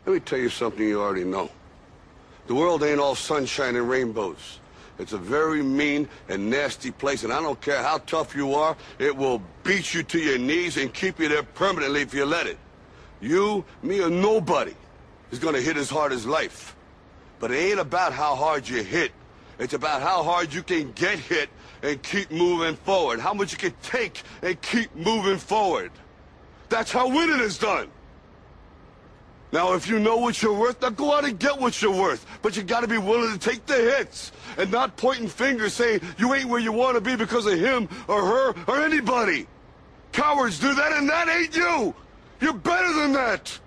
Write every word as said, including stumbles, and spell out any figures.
Let me tell you something you already know. The world ain't all sunshine and rainbows. It's a very mean and nasty place, and I don't care how tough you are, it will beat you to your knees and keep you there permanently if you let it. You, me, or nobody is gonna hit as hard as life. But it ain't about how hard you hit. It's about how hard you can get hit and keep moving forward. How much you can take and keep moving forward. That's how winning is done. Now, if you know what you're worth, now go out and get what you're worth. But you gotta be willing to take the hits and not pointing fingers saying you ain't where you want to be because of him or her or anybody. Cowards do that, and that ain't you. You're better than that.